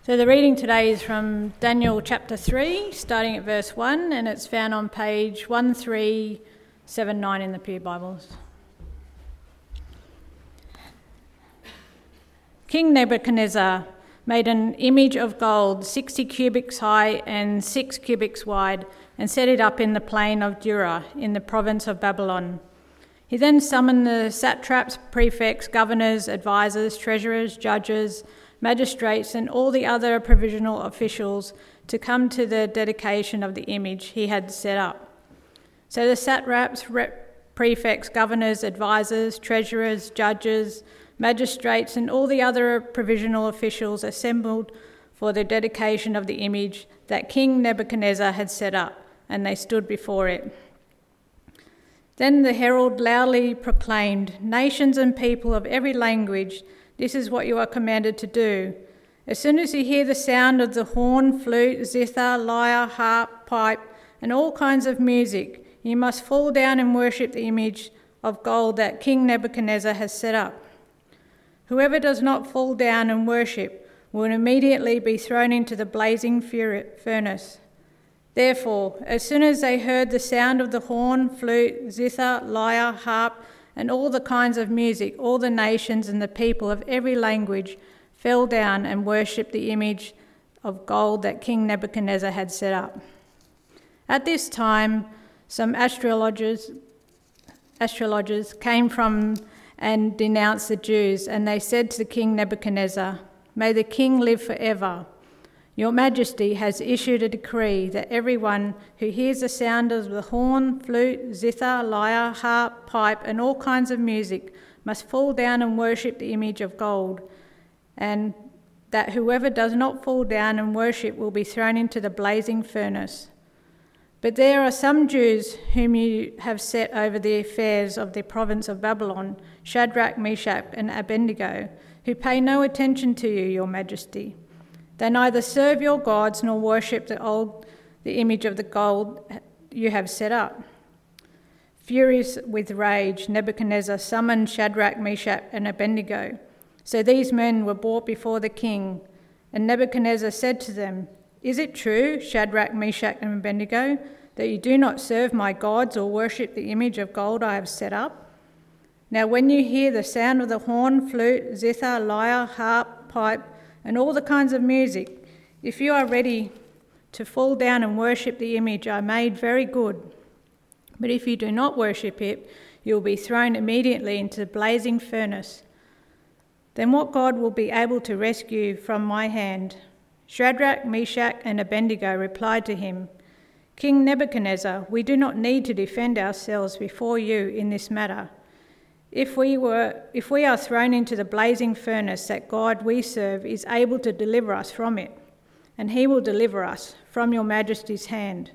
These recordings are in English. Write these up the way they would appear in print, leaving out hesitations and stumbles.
So the reading today is from Daniel chapter 3, starting at verse 1, and it's found on page 1379 in the Pew Bibles. King Nebuchadnezzar made an image of gold 60 cubits high and 6 cubits wide, and set it up in the plain of Dura in the province of Babylon. He then summoned the satraps, prefects, governors, advisors, treasurers, judges, magistrates, and all the other provisional officials to come to the dedication of the image he had set up. So the satraps, prefects, governors, advisors, treasurers, judges, magistrates, and all the other provisional officials assembled for the dedication of the image that King Nebuchadnezzar had set up, and they stood before it. Then the herald loudly proclaimed, "Nations and people of every language, this is what you are commanded to do. As soon as you hear the sound of the horn, flute, zither, lyre, harp, pipe, and all kinds of music, you must fall down and worship the image of gold that King Nebuchadnezzar has set up. Whoever does not fall down and worship will immediately be thrown into the blazing furnace." Therefore, as soon as they heard the sound of the horn, flute, zither, lyre, harp, and all the kinds of music, all the nations and the people of every language fell down and worshipped the image of gold that King Nebuchadnezzar had set up. At this time, some astrologers came from and denounced the Jews, and they said to King Nebuchadnezzar, "May the king live forever. Your Majesty has issued a decree that everyone who hears the sound of the horn, flute, zither, lyre, harp, pipe, and all kinds of music must fall down and worship the image of gold, and that whoever does not fall down and worship will be thrown into the blazing furnace. But there are some Jews whom you have set over the affairs of the province of Babylon, Shadrach, Meshach, and Abednego, who pay no attention to you, your Majesty. They neither serve your gods nor worship the image of the gold you have set up." Furious with rage, Nebuchadnezzar summoned Shadrach, Meshach, and Abednego. So these men were brought before the king, and Nebuchadnezzar said to them, "Is it true, Shadrach, Meshach, and Abednego, that you do not serve my gods or worship the image of gold I have set up? Now when you hear the sound of the horn, flute, zither, lyre, harp, pipe, and all the kinds of music, if you are ready to fall down and worship the image I made, very good. But if you do not worship it, you will be thrown immediately into the blazing furnace. Then what God will be able to rescue from my hand?" Shadrach, Meshach, and Abednego replied to him, "King Nebuchadnezzar, we do not need to defend ourselves before you in this matter. If we are thrown into the blazing furnace, that God we serve is able to deliver us from it, and he will deliver us from your Majesty's hand.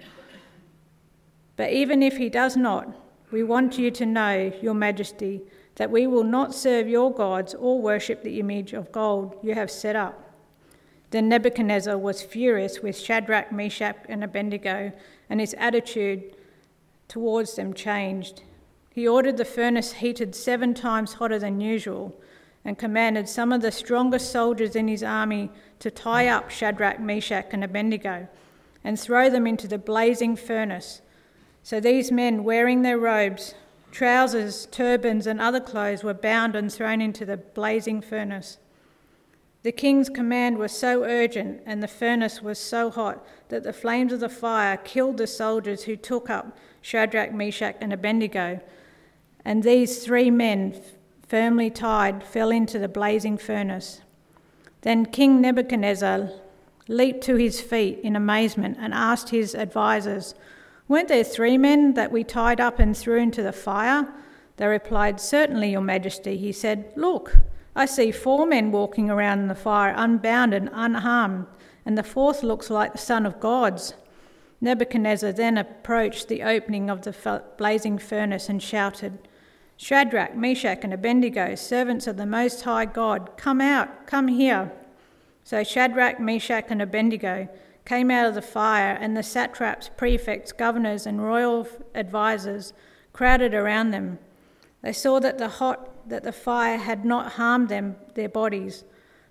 But even if he does not, we want you to know, your Majesty, that we will not serve your gods or worship the image of gold you have set up." Then Nebuchadnezzar was furious with Shadrach, Meshach, and Abednego, and his attitude towards them changed. He ordered the furnace heated 7 times hotter than usual, and commanded some of the strongest soldiers in his army to tie up Shadrach, Meshach, and Abednego, and throw them into the blazing furnace. So these men, wearing their robes, trousers, turbans, and other clothes, were bound and thrown into the blazing furnace. The king's command was so urgent, and the furnace was so hot, that the flames of the fire killed the soldiers who took up Shadrach, Meshach, and Abednego. And these 3 men, firmly tied, fell into the blazing furnace. Then King Nebuchadnezzar leaped to his feet in amazement and asked his advisors, "Weren't there 3 men that we tied up and threw into the fire?" They replied, "Certainly, your Majesty." He said, "Look, I see 4 men walking around in the fire, unbound and unharmed, and the 4th looks like the Son of God's." Nebuchadnezzar then approached the opening of the blazing furnace and shouted, "Shadrach, Meshach, and Abednego, servants of the Most High God, come out, come here." So Shadrach, Meshach, and Abednego came out of the fire, and the satraps, prefects, governors, and royal advisors crowded around them. They saw that the fire had not harmed their bodies,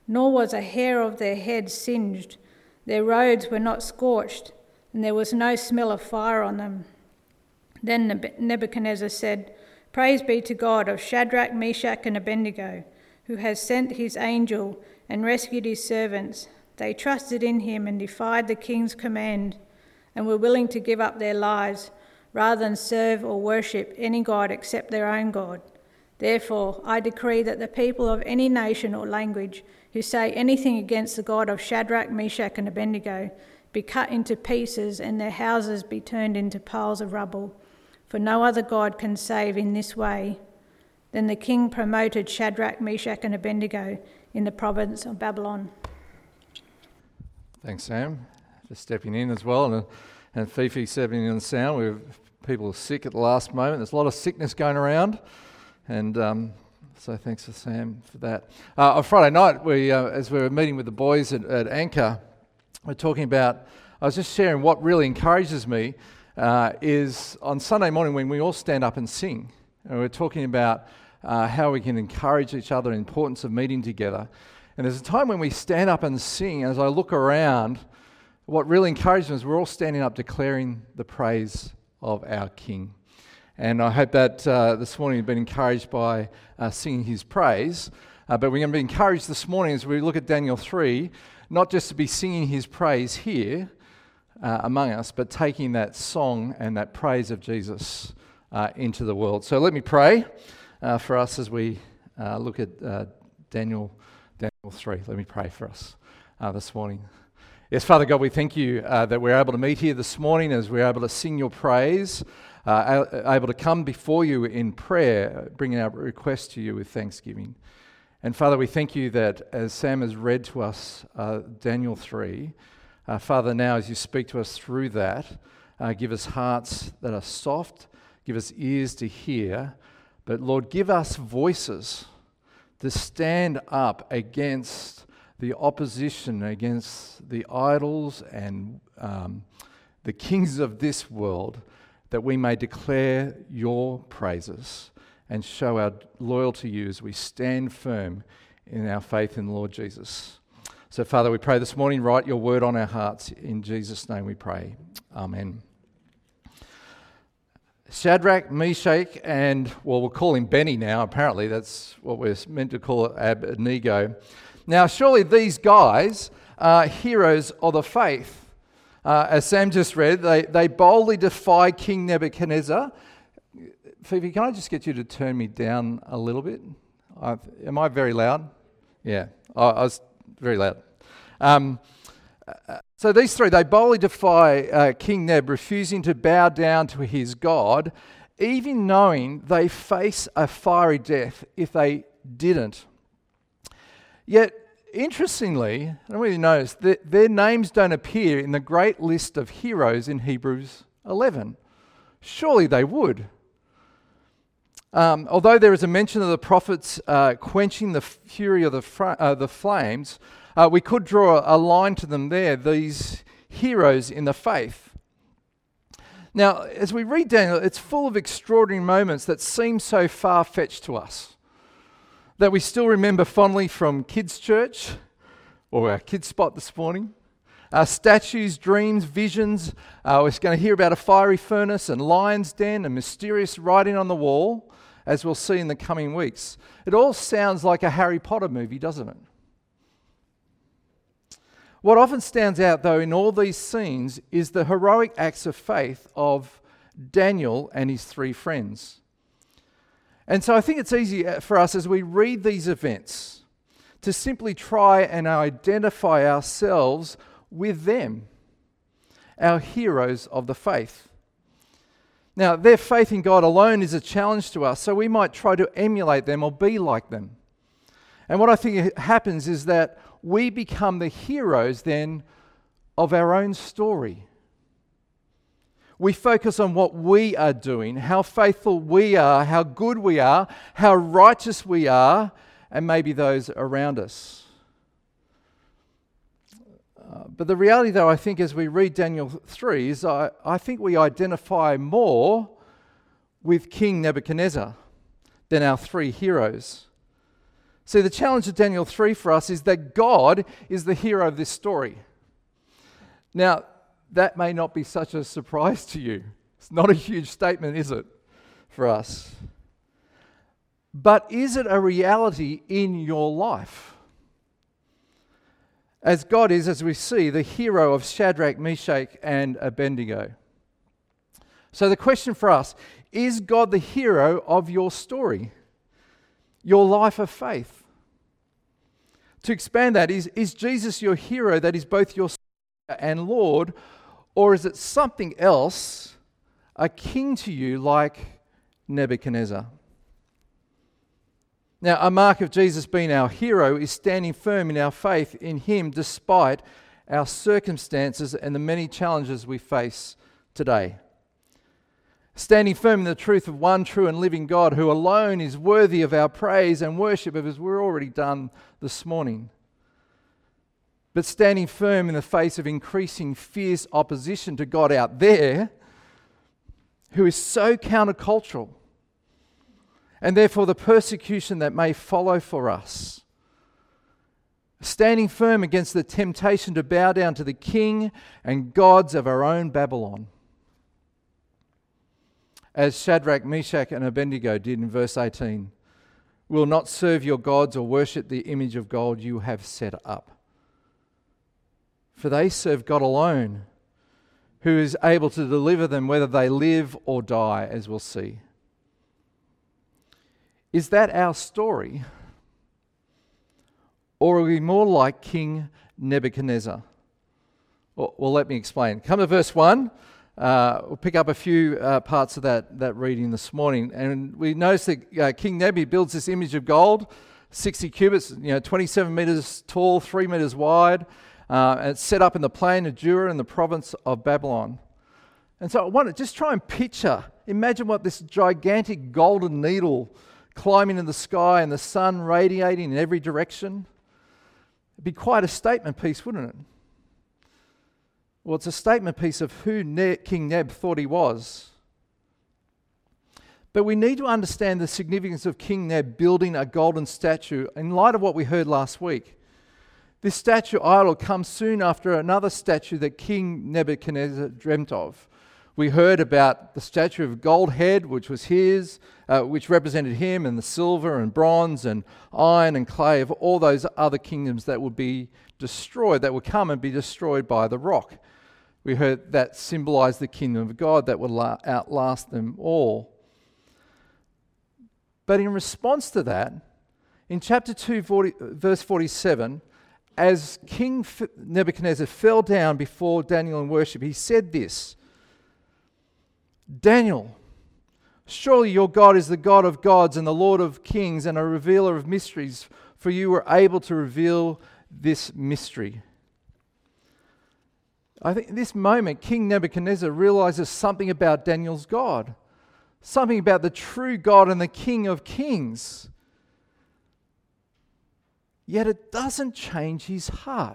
nor was a hair of their heads singed. Their robes were not scorched, and there was no smell of fire on them. Then Nebuchadnezzar said, "Praise be to God of Shadrach, Meshach, and Abednego, who has sent his angel and rescued his servants. They trusted in him and defied the king's command, and were willing to give up their lives rather than serve or worship any god except their own God. Therefore, I decree that the people of any nation or language who say anything against the God of Shadrach, Meshach, and Abednego be cut into pieces and their houses be turned into piles of rubble. For no other God can save in this way." Then the king promoted Shadrach, Meshach, and Abednego in the province of Babylon. Thanks, Sam. Just stepping in as well, and Fifi stepping in the sound. People are sick at the last moment. There's a lot of sickness going around, and so thanks for Sam for that. On Friday night, as we were meeting with the boys at Anchor, we're talking about. I was just sharing what really encourages me is on Sunday morning when we all stand up and sing, and we're talking about how we can encourage each other, the importance of meeting together. And there's a time when we stand up and sing, and as I look around, what really encourages me is we're all standing up declaring the praise of our King. And I hope that this morning you've been encouraged by singing his praise. But we're going to be encouraged this morning as we look at Daniel 3, not just to be singing his praise here among us, but taking that song and that praise of Jesus into the world. So let me pray for us as we look at Daniel 3. Let me pray for us this morning. Yes, Father God, we thank you that we're able to meet here this morning as we're able to sing your praise, able to come before you in prayer, bringing our requests to you with thanksgiving. And Father, we thank you that as Sam has read to us Daniel 3, Father, now as you speak to us through that, give us hearts that are soft, give us ears to hear, but Lord, give us voices to stand up against the opposition, against the idols and the kings of this world, that we may declare your praises and show our loyalty to you as we stand firm in our faith in the Lord Jesus. So, Father, we pray this morning, write your word on our hearts. In Jesus' name we pray. Amen. Shadrach, Meshach, and, well, we'll call him Benny now, apparently. That's what we're meant to call Abednego. Now, surely these guys are heroes of the faith. As Sam just read, they boldly defy King Nebuchadnezzar. Phoebe, can I just get you to turn me down a little bit? Am I very loud? Yeah, I was very loud. So these three, they boldly defy King Neb, refusing to bow down to his God, even knowing they face a fiery death if they didn't. Yet, interestingly, I don't really notice that their names don't appear in the great list of heroes in Hebrews 11. Surely they would. Although there is a mention of the prophets quenching the fury of the flames, we could draw a line to them there, these heroes in the faith. Now, as we read Daniel, it's full of extraordinary moments that seem so far-fetched to us, that we still remember fondly from kids' church, or our kids' spot this morning. Statues, dreams, visions. We're going to hear about a fiery furnace and lion's den and mysterious writing on the wall, as we'll see in the coming weeks. It all sounds like a Harry Potter movie, doesn't it? What often stands out, though, in all these scenes is the heroic acts of faith of Daniel and his three friends. And so I think it's easy for us as we read these events to simply try and identify ourselves with them, our heroes of the faith. Now, their faith in God alone is a challenge to us, so we might try to emulate them or be like them. And what I think happens is that we become the heroes then of our own story. We focus on what we are doing, how faithful we are, how good we are, how righteous we are, and maybe those around us. But the reality, though, I think as we read Daniel 3, is I think we identify more with King Nebuchadnezzar than our three heroes. See, the challenge of Daniel 3 for us is that God is the hero of this story. Now, that may not be such a surprise to you. It's not a huge statement, is it, for us? But is it a reality in your life? As God is, as we see, the hero of Shadrach, Meshach, and Abednego. So the question for us, is God the hero of your story? Your life of faith? To expand that, is Jesus your hero that is both your Savior and Lord, or is it something else, a king to you like Nebuchadnezzar? Now, a mark of Jesus being our hero is standing firm in our faith in Him despite our circumstances and the many challenges we face today. Standing firm in the truth of one true and living God who alone is worthy of our praise and worship, as we've already done this morning. But standing firm in the face of increasing fierce opposition to God out there, who is so countercultural, and therefore the persecution that may follow for us. Standing firm against the temptation to bow down to the king and gods of our own Babylon. As Shadrach, Meshach, and Abednego did in verse 18, will not serve your gods or worship the image of gold you have set up. For they serve God alone, who is able to deliver them whether they live or die, as we'll see. Is that our story? Or are we more like King Nebuchadnezzar? Well, let me explain. Come to verse 1. We'll pick up a few parts of that reading this morning. And we notice that King Nebi builds this image of gold, 60 cubits, 27 meters tall, 3 meters wide. And it's set up in the plain of Dura in the province of Babylon. And so I want to just try and imagine what this gigantic golden needle climbing in the sky and the sun radiating in every direction. It'd be quite a statement piece, wouldn't it? Well, it's a statement piece of who King Neb thought he was. But we need to understand the significance of King Neb building a golden statue in light of what we heard last week. This statue idol comes soon after another statue that King Nebuchadnezzar dreamt of. We heard about the statue of gold head, which was his, which represented him, and the silver and bronze and iron and clay of all those other kingdoms that would be destroyed, that would come and be destroyed by the rock. We heard that symbolized the kingdom of God that would outlast them all. But in response to that, in chapter 2, verse 47, as King Nebuchadnezzar fell down before Daniel in worship, he said this, Daniel, surely your God is the God of gods and the Lord of kings and a revealer of mysteries, for you were able to reveal this mystery. I think in this moment, King Nebuchadnezzar realizes something about Daniel's God, something about the true God and the King of kings. Yet it doesn't change his heart.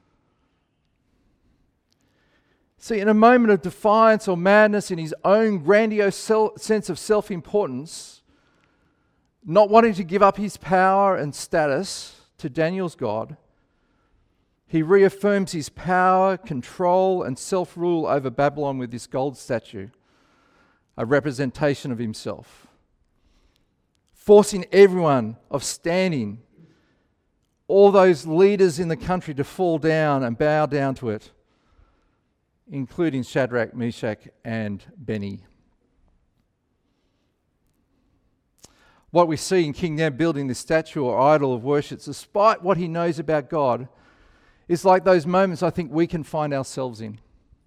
See, in a moment of defiance or madness in his own grandiose sense of self-importance, not wanting to give up his power and status to Daniel's God, he reaffirms his power, control, and self-rule over Babylon with this gold statue, a representation of himself, forcing everyone of standing, all those leaders in the country, to fall down and bow down to it, including Shadrach, Meshach, and Benny. What we see in King Neb building this statue or idol of worship, despite what he knows about God, is like those moments I think we can find ourselves in.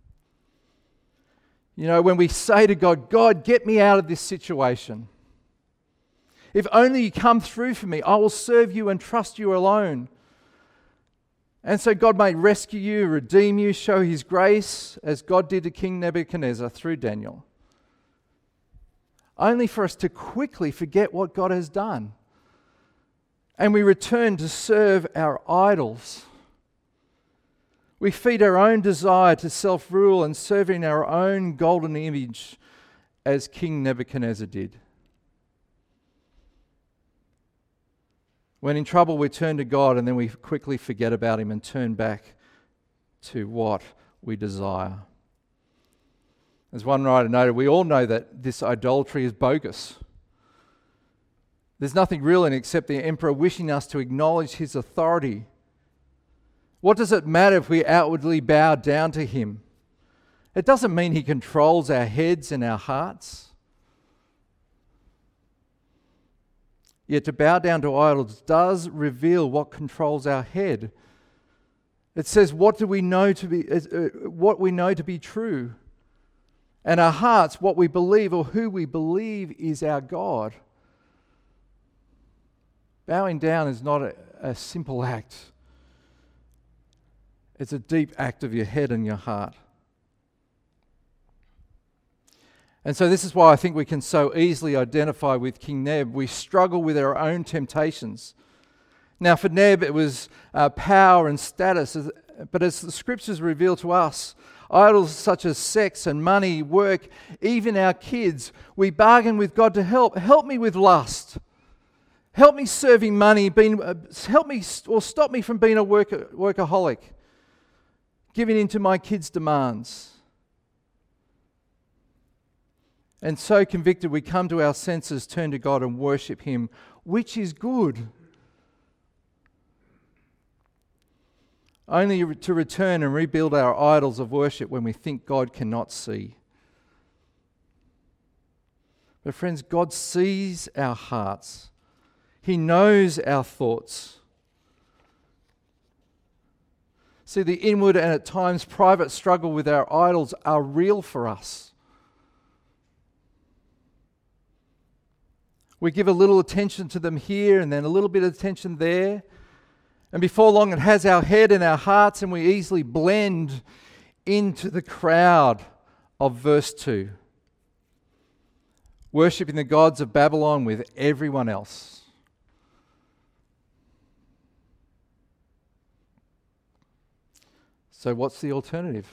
When we say to God, God, get me out of this situation. If only you come through for me, I will serve you and trust you alone. And so God may rescue you, redeem you, show his grace, as God did to King Nebuchadnezzar through Daniel. Only for us to quickly forget what God has done. And we return to serve our idols. We feed our own desire to self-rule and serving our own golden image as King Nebuchadnezzar did. When in trouble, we turn to God and then we quickly forget about him and turn back to what we desire. As one writer noted, we all know that this idolatry is bogus. There's nothing real in it except the emperor wishing us to acknowledge his authority. What does it matter if we outwardly bow down to him? It doesn't mean he controls our heads and our hearts. Yet to bow down to idols does reveal what controls our head. It says what we know to be true, and our hearts, what we believe or who we believe is our God. Bowing down is not a simple act. It's a deep act of your head and your heart. And so this is why I think we can so easily identify with King Neb. We struggle with our own temptations. Now for Neb it was power and status, but as the scriptures reveal to us, idols such as sex and money, work, even our kids, we bargain with God to help me with lust. Help me serving money, help me or stop me from being a workaholic, giving in to my kids' demands. And so convicted, we come to our senses, turn to God and worship him, which is good. Only to return and rebuild our idols of worship when we think God cannot see. But friends, God sees our hearts. He knows our thoughts. See, the inward and at times private struggle with our idols are real for us. We give a little attention to them here and then a little bit of attention there. And before long it has our head and our hearts, and we easily blend into the crowd of verse 2. Worshipping the gods of Babylon with everyone else. So what's the alternative?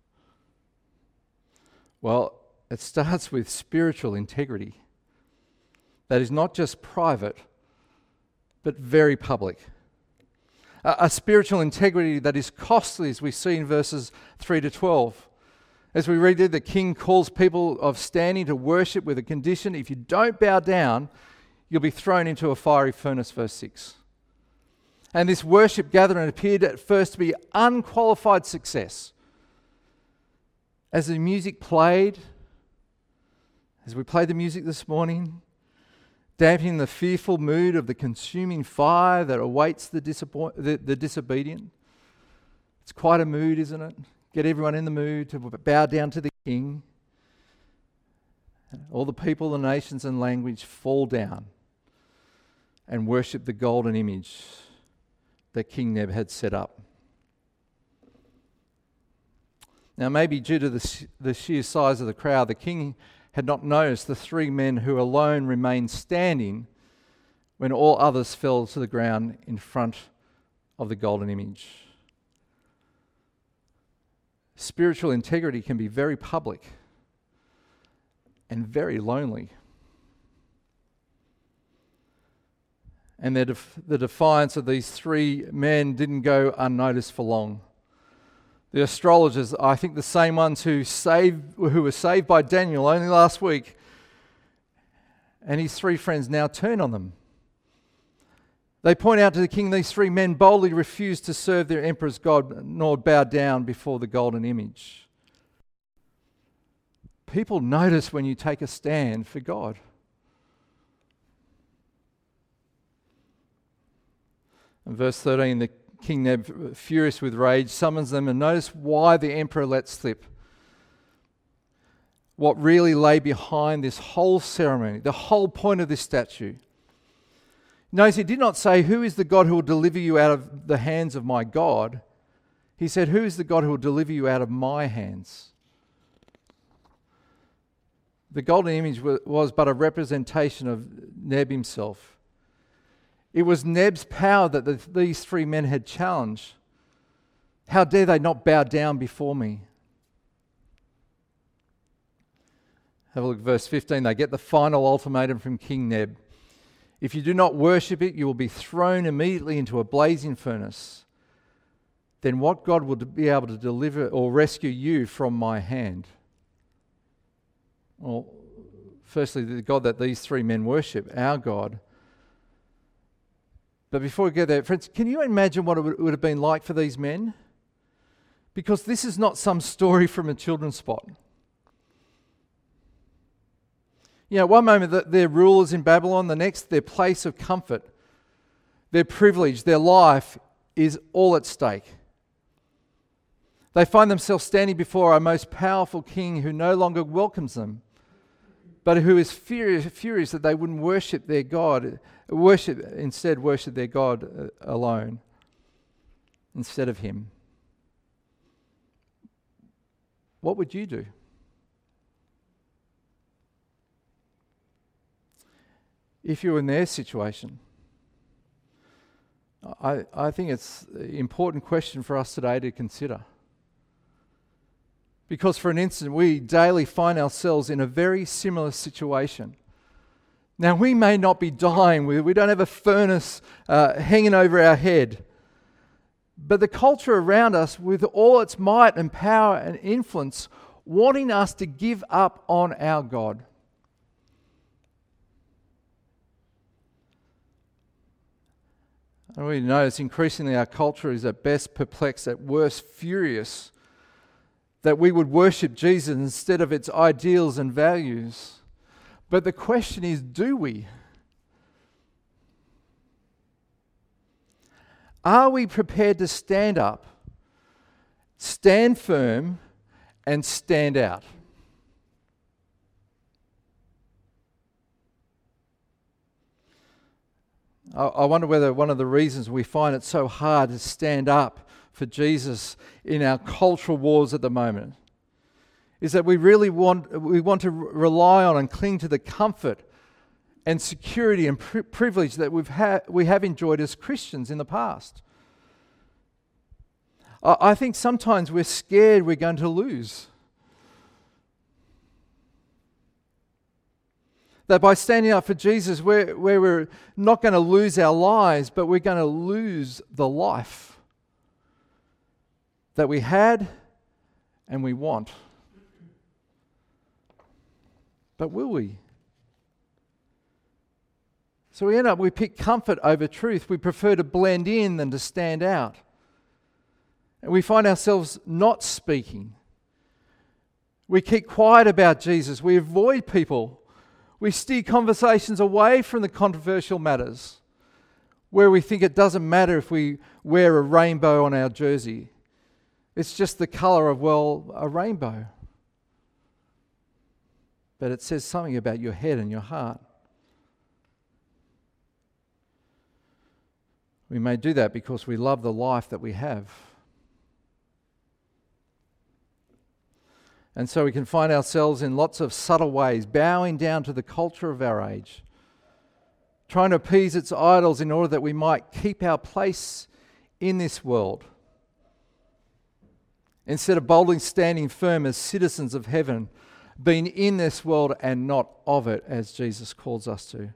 Well, it starts with spiritual integrity. That is not just private, but very public. A spiritual integrity that is costly, as we see in verses 3 to 12. As we read there, the king calls people of standing to worship with a condition: if you don't bow down, you'll be thrown into a fiery furnace, verse 6. And this worship gathering appeared at first to be unqualified success. As the music played, as we played the music this morning, dampening the fearful mood of the consuming fire that awaits the disobedient. It's quite a mood, isn't it? Get everyone in the mood to bow down to the king. All the people, the nations and language fall down and worship the golden image that King Neb had set up. Now, maybe due to the sheer size of the crowd, the king had not noticed the three men who alone remained standing when all others fell to the ground in front of the golden image. Spiritual integrity can be very public and very lonely. And the defiance of these three men didn't go unnoticed for long. The astrologers, I think the same ones who were saved by Daniel only last week, and his three friends now turn on them. They point out to the king these three men boldly refused to serve their emperor's god nor bow down before the golden image. People notice when you take a stand for God. In verse 13, the King Neb, furious with rage, summons them, and notice why the emperor let slip. What really lay behind this whole ceremony, the whole point of this statue. Notice he did not say, "Who is the God who will deliver you out of the hands of my God?" He said, "Who is the God who will deliver you out of my hands?" The golden image was but a representation of Neb himself. It was Neb's power that these three men had challenged. How dare they not bow down before me? Have a look at verse 15. They get the final ultimatum from King Neb. If you do not worship it, you will be thrown immediately into a blazing furnace. Then what God will be able to deliver or rescue you from my hand?" Well, firstly, the God that these three men worship, our God. But before we get there, friends, can you imagine what it would have been like for these men? Because this is not some story from a children's spot. One moment they're rulers in Babylon, the next their place of comfort, their privilege, their life is all at stake. They find themselves standing before our most powerful king who no longer welcomes them, but who is furious that they wouldn't worship their God, instead worship their God alone instead of him. What would you do? If you're in their situation? I think it's an important question for us today to consider. Because for an instant, we daily find ourselves in a very similar situation. Now, we may not be dying, we don't have a furnace hanging over our head, but the culture around us, with all its might and power and influence, wanting us to give up on our God. And we notice increasingly our culture is at best perplexed, at worst furious, that we would worship Jesus instead of its ideals and values. But the question is, do we? Are we prepared to stand up, stand firm, and stand out? I wonder whether one of the reasons we find it so hard to stand up for Jesus in our cultural wars at the moment is that we want to rely on and cling to the comfort and security and privilege that we have enjoyed as Christians in the past. I think sometimes we're scared we're going to lose. That by standing up for Jesus, we're not going to lose our lives, but we're going to lose the life that we had and we want. But will we? So we pick comfort over truth. We prefer to blend in than to stand out. And we find ourselves not speaking. We keep quiet about Jesus. We avoid people. We steer conversations away from the controversial matters where we think it doesn't matter if we wear a rainbow on our jersey. It's just the colour of, a rainbow. But it says something about your head and your heart. We may do that because we love the life that we have. And so we can find ourselves in lots of subtle ways, bowing down to the culture of our age, trying to appease its idols in order that we might keep our place in this world, instead of boldly standing firm as citizens of heaven, being in this world and not of it, as Jesus calls us to.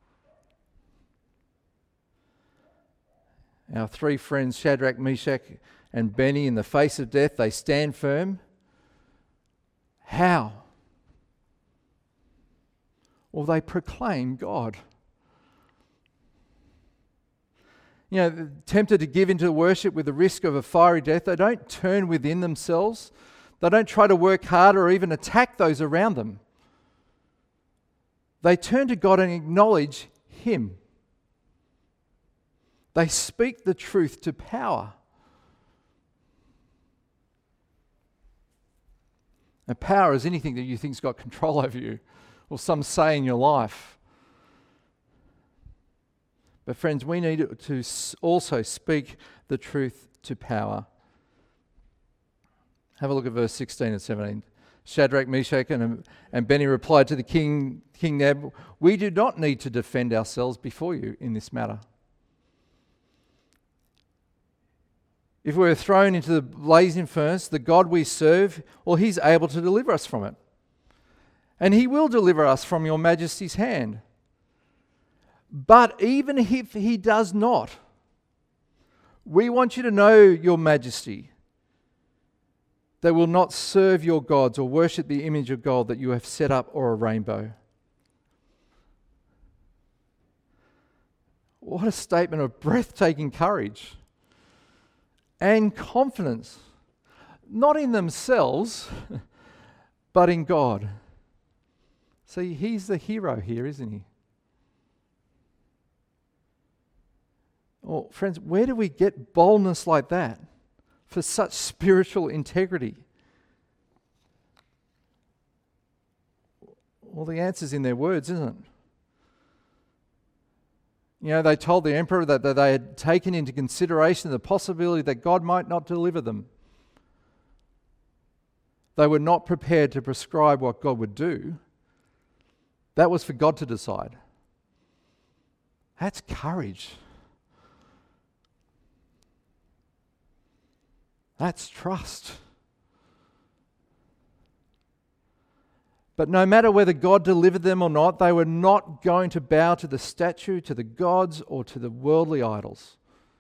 Our three friends, Shadrach, Meshach, and Benny, in the face of death, they stand firm. How? Well, they proclaim God. Tempted to give into worship with the risk of a fiery death, they don't turn within themselves. They don't try to work harder or even attack those around them. They turn to God and acknowledge Him. They speak the truth to power. And power is anything that you think's got control over you, or some say in your life. But friends, we need to also speak the truth to power. Have a look at verse 16 and 17. Shadrach, Meshach, and Benny replied to the King Neb, "We do not need to defend ourselves before you in this matter. If we're thrown into the blazing furnace, the God we serve, He's able to deliver us from it. And He will deliver us from your majesty's hand. But even if he does not, we want you to know, Your Majesty, they will not serve your gods or worship the image of gold that you have set up or a rainbow. What a statement of breathtaking courage and confidence, not in themselves, but in God. See, he's the hero here, isn't he? Well, friends, where do we get boldness like that for such spiritual integrity? Well, the answer's in their words, isn't it? You know, they told the emperor that they had taken into consideration the possibility that God might not deliver them. They were not prepared to prescribe what God would do. That was for God to decide. That's courage. That's trust. But no matter whether God delivered them or not, they were not going to bow to the statue, to the gods, or to the worldly idols.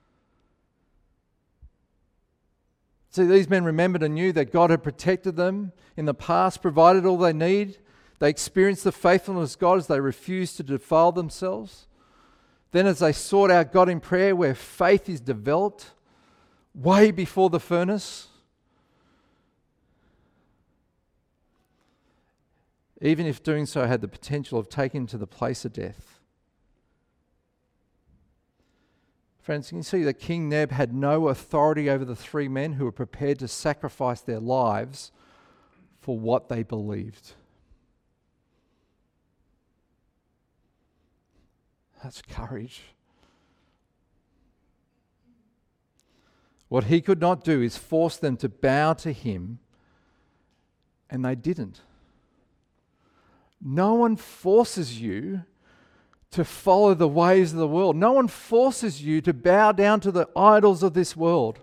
See, these men remembered and knew that God had protected them in the past, provided all they need. They experienced the faithfulness of God as they refused to defile themselves. Then as they sought out God in prayer, where faith is developed way before the furnace, even if doing so had the potential of taking to the place of death. Friends, you can see that King Neb had no authority over the three men who were prepared to sacrifice their lives for what they believed. That's courage. What he could not do is force them to bow to him, and they didn't. No one forces you to follow the ways of the world. No one forces you to bow down to the idols of this world.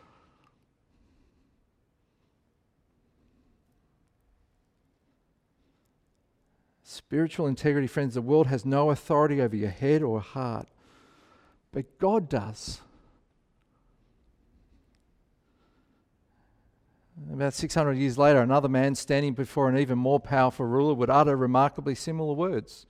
Spiritual integrity, friends, the world has no authority over your head or heart, but God does. About 600 years later, another man standing before an even more powerful ruler would utter remarkably similar words.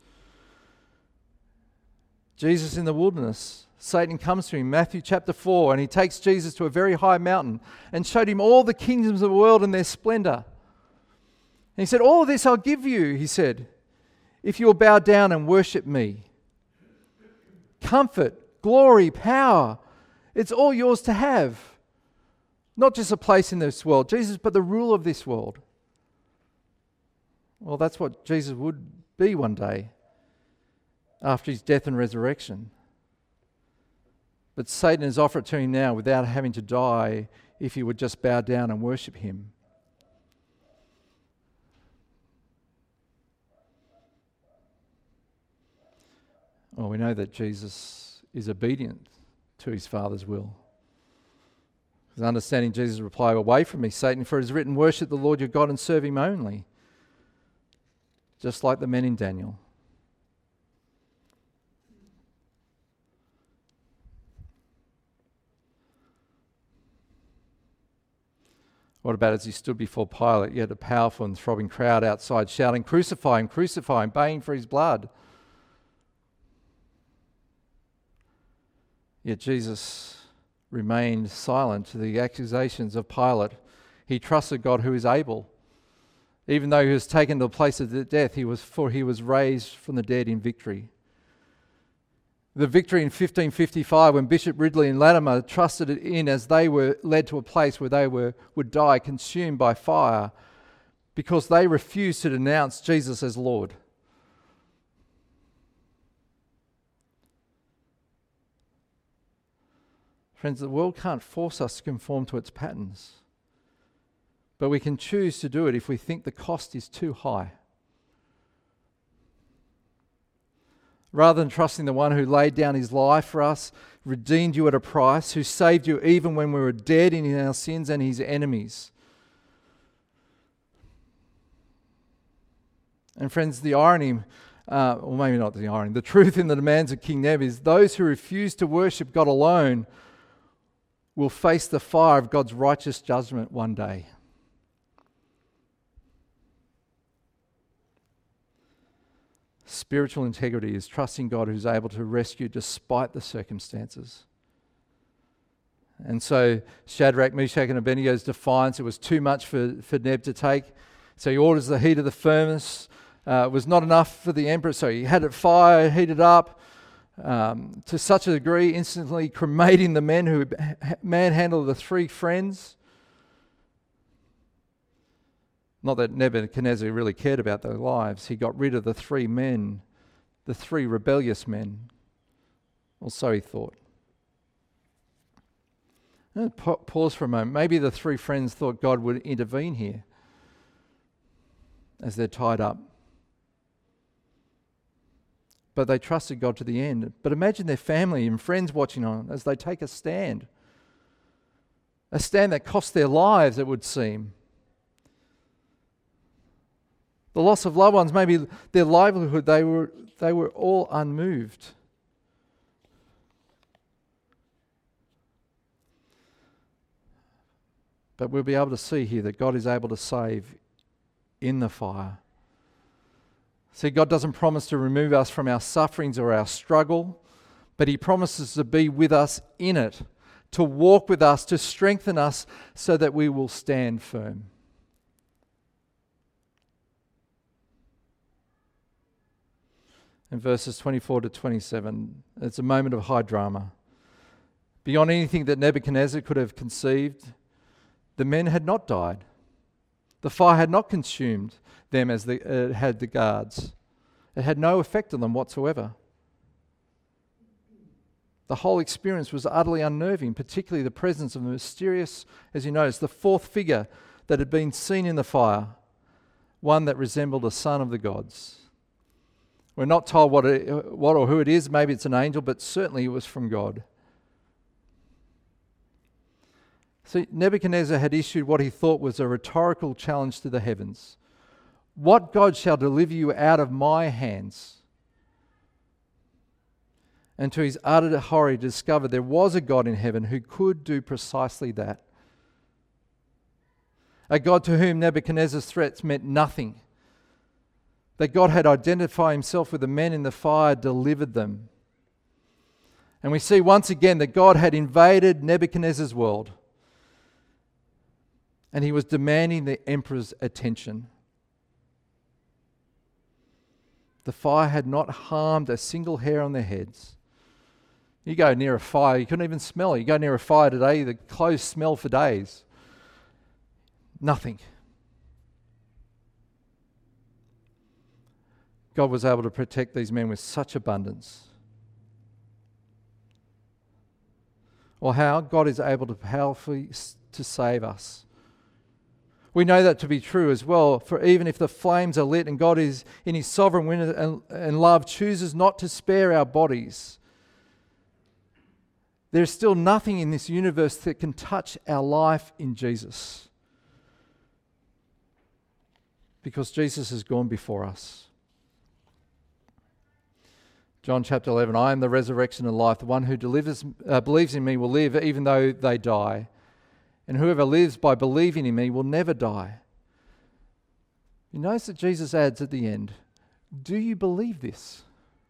Jesus in the wilderness, Satan comes to him, Matthew chapter 4, and he takes Jesus to a very high mountain and showed him all the kingdoms of the world and their splendor. And he said, all of this I'll give you, he said, if you will bow down and worship me. Comfort, glory, power, it's all yours to have. Not just a place in this world, Jesus, but the rule of this world. Well, that's what Jesus would be one day after his death and resurrection. But Satan has offered it to him now without having to die if he would just bow down and worship him. Well, we know that Jesus is obedient to his Father's will. Because understanding Jesus' reply, away from me, Satan, for it is written, worship the Lord your God and serve him only. Just like the men in Daniel. What about as he stood before Pilate, yet a powerful and throbbing crowd outside shouting, crucify him, baying for his blood. Yet Jesus remained silent to the accusations of Pilate. He trusted God who is able. Even though he was taken to the place of death, he was raised from the dead in victory. The victory in 1555 when Bishop Ridley and Latimer trusted it in as they were led to a place where they would die consumed by fire because they refused to denounce Jesus as Lord. Friends, the world can't force us to conform to its patterns, but we can choose to do it if we think the cost is too high. Rather than trusting the one who laid down his life for us, redeemed you at a price, who saved you even when we were dead in our sins and his enemies. And friends, the irony or maybe not the irony, the truth in the demands of King Neb is those who refuse to worship God alone will face the fire of God's righteous judgment one day. Spiritual integrity is trusting God who's able to rescue despite the circumstances. And so Shadrach, Meshach and Abednego's defiance, it was too much for Neb to take. So he orders the heat of the furnace. It was not enough for the emperor, so he had it fire heated up to such a degree, instantly cremating the men who manhandled the three friends. Not that Nebuchadnezzar really cared about their lives. He got rid of the three men, the three rebellious men. Or so he thought. Pause for a moment. Maybe the three friends thought God would intervene here as they're tied up. But they trusted God to the end. But imagine their family and friends watching on as they take a stand. A stand that cost their lives, it would seem. The loss of loved ones, maybe their livelihood, they were all unmoved. But we'll be able to see here that God is able to save in the fire. See, God doesn't promise to remove us from our sufferings or our struggle, but He promises to be with us in it, to walk with us, to strengthen us so that we will stand firm. In verses 24 to 27, it's a moment of high drama. Beyond anything that Nebuchadnezzar could have conceived, the men had not died. The fire had not consumed them as it had the guards. It had no effect on them whatsoever. The whole experience was utterly unnerving, particularly the presence of the mysterious, as you notice, the fourth figure that had been seen in the fire, one that resembled a son of the gods. We're not told what or who it is. Maybe it's an angel, but certainly it was from God. See, Nebuchadnezzar had issued what he thought was a rhetorical challenge to the heavens. What God shall deliver you out of my hands? And to his utter horror, he discovered there was a God in heaven who could do precisely that. A God to whom Nebuchadnezzar's threats meant nothing. That God had identified himself with the men in the fire, delivered them. And we see once again that God had invaded Nebuchadnezzar's world. And he was demanding the emperor's attention. The fire had not harmed a single hair on their heads. You go near a fire, you couldn't even smell it. You go near a fire today, the clothes smell for days. Nothing. God was able to protect these men with such abundance. Or how? God is able to powerfully to save us. We know that to be true as well, for even if the flames are lit and God is in his sovereign wisdom and love chooses not to spare our bodies, there's still nothing in this universe that can touch our life in Jesus. Because Jesus has gone before us. John chapter 11, I am the resurrection and life. The one who believes in me will live even though they die. And whoever lives by believing in me will never die. You notice that Jesus adds at the end, do you believe this?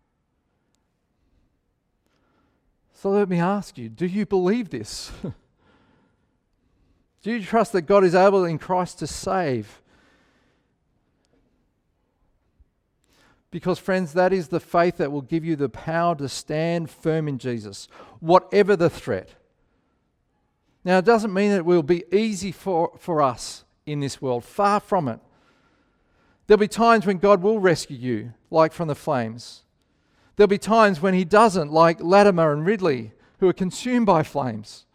So let me ask you, do you believe this? Do you trust that God is able in Christ to save? Because friends, that is the faith that will give you the power to stand firm in Jesus, whatever the threat. Now, it doesn't mean that it will be easy for us in this world. Far from it. There'll be times when God will rescue you, like from the flames. There'll be times when he doesn't, like Latimer and Ridley, who are consumed by flames.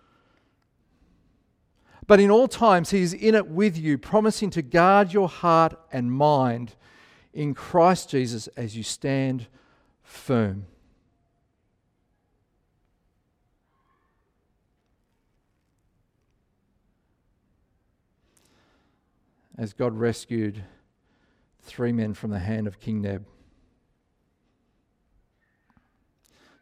But in all times, he is in it with you, promising to guard your heart and mind in Christ Jesus as you stand firm. As God rescued 3 men from the hand of King Neb,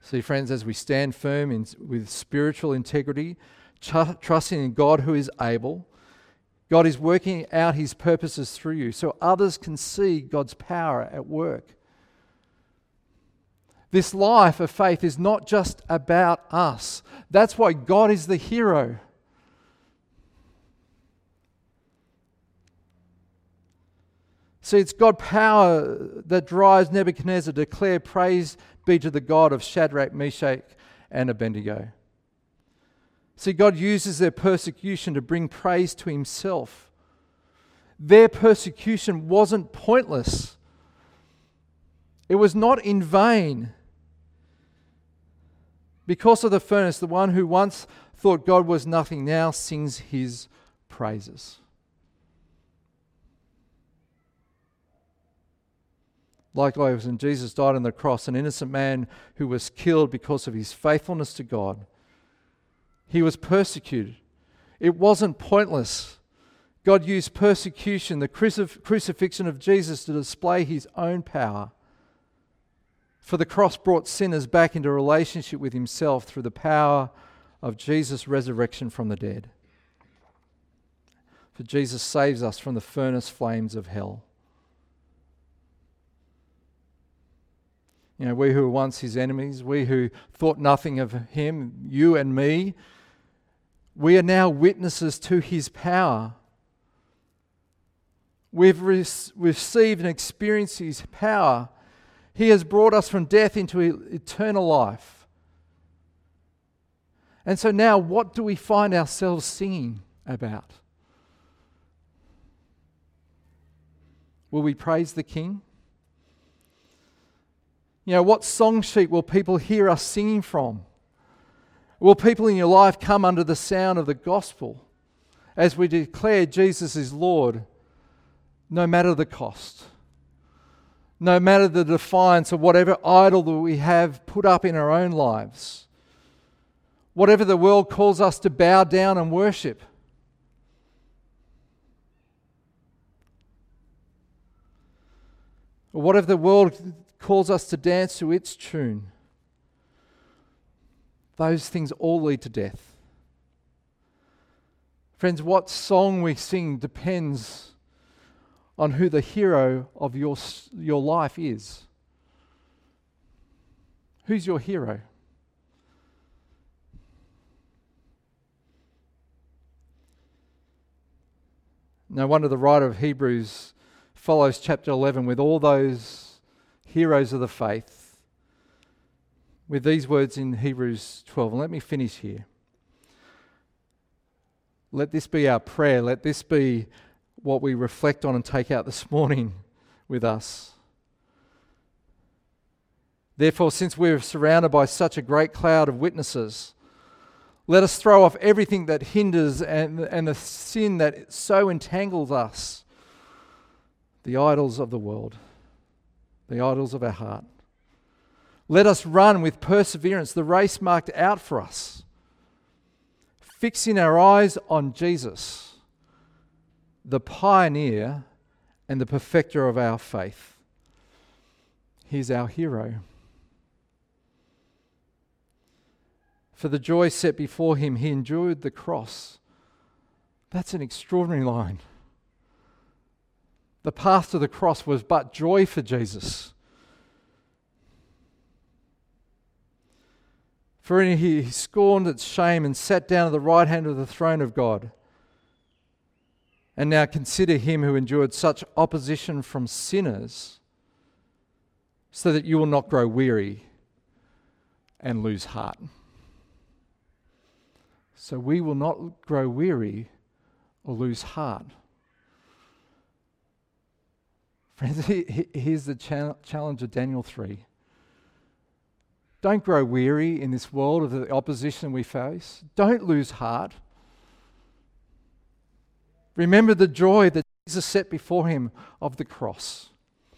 See, friends, as we stand firm with spiritual integrity, trusting in God who is able, God is working out his purposes through you so others can see God's power at work. This life of faith is not just about us. That's why God is the hero. See, it's God's power that drives Nebuchadnezzar to declare praise be to the God of Shadrach, Meshach, and Abednego. See, God uses their persecution to bring praise to himself. Their persecution wasn't pointless. It was not in vain. Because of the furnace, the one who once thought God was nothing now sings his praises. Likewise, when Jesus died on the cross, an innocent man who was killed because of his faithfulness to God, he was persecuted. It wasn't pointless. God used persecution, the crucifixion of Jesus, to display his own power. For the cross brought sinners back into relationship with himself through the power of Jesus' resurrection from the dead. For Jesus saves us from the furnace flames of hell. You know, we who were once his enemies, we who thought nothing of him, you and me, we are now witnesses to his power. We've received and experienced his power. He has brought us from death into eternal life. And so now, what do we find ourselves singing about? Will we praise the King? You know, what song sheet will people hear us singing from? Will people in your life come under the sound of the gospel as we declare Jesus is Lord, no matter the cost? No matter the defiance of whatever idol that we have put up in our own lives, whatever the world calls us to bow down and worship. Or whatever the world calls us to dance to its tune. Those things all lead to death. Friends, what song we sing depends on who the hero of your life is. Who's your hero? No wonder the writer of Hebrews follows chapter 11 with all those heroes of the faith with these words in Hebrews 12. And let me finish here. Let this be our prayer. Let this be what we reflect on and take out this morning with us. Therefore, since we're surrounded by such a great cloud of witnesses, let us throw off everything that hinders and the sin that so entangles us, the idols of the world, the idols of our heart. Let us run with perseverance the race marked out for us, fixing our eyes on Jesus, the pioneer and the perfecter of our faith. He's our hero. For the joy set before him, he endured the cross. That's an extraordinary line. The path to the cross was but joy for Jesus. For he scorned its shame and sat down at the right hand of the throne of God. And now consider him who endured such opposition from sinners, so that you will not grow weary and lose heart. So we will not grow weary or lose heart. Friends, here's the challenge of Daniel 3. Don't grow weary in this world of the opposition we face. Don't lose heart. Remember the joy that Jesus set before him of the cross.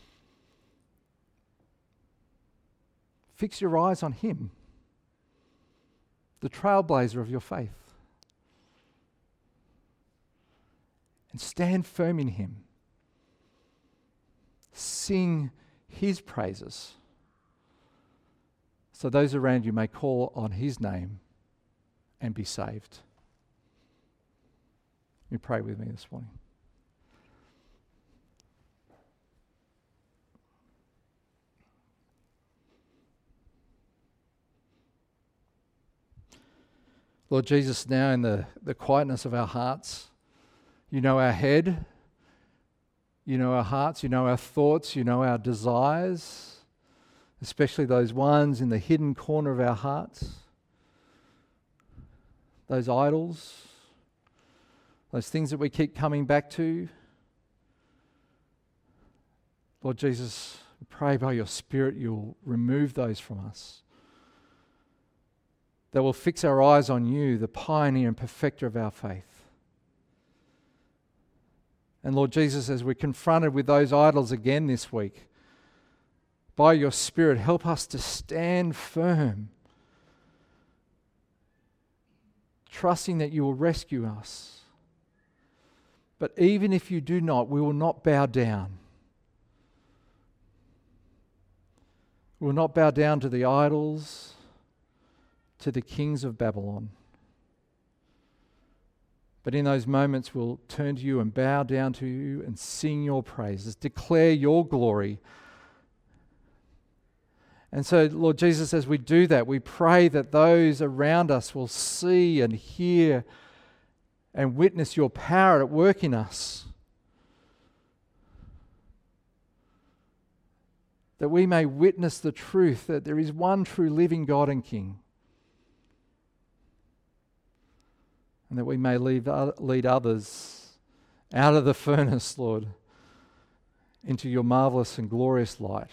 Fix your eyes on him, the trailblazer of your faith. And stand firm in him. Sing his praises. so those around you may call on his name and be saved. You pray with me this morning. Lord Jesus, now in the quietness of our hearts, you know our head, you know our hearts, you know our thoughts, you know our desires, especially those ones in the hidden corner of our hearts, those idols, those things that we keep coming back to. Lord Jesus, we pray by your Spirit you'll remove those from us, that will fix our eyes on you, the pioneer and perfecter of our faith. And Lord Jesus, as we're confronted with those idols again this week, by your Spirit, help us to stand firm, trusting that you will rescue us. But even if you do not, we will not bow down. We will not bow down to the idols, to the kings of Babylon. But in those moments we'll turn to you and bow down to you and sing your praises, declare your glory. And so, Lord Jesus, as we do that, we pray that those around us will see and hear and witness your power at work in us. That we may witness the truth that there is one true living God and King. And that we may lead others out of the furnace, Lord, into your marvelous and glorious light.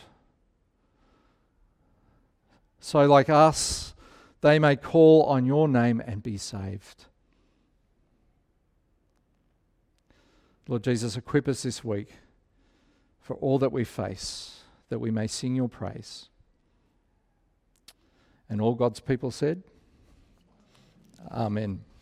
So like us, they may call on your name and be saved. Lord Jesus, equip us this week for all that we face, that we may sing your praise. And all God's people said, Amen.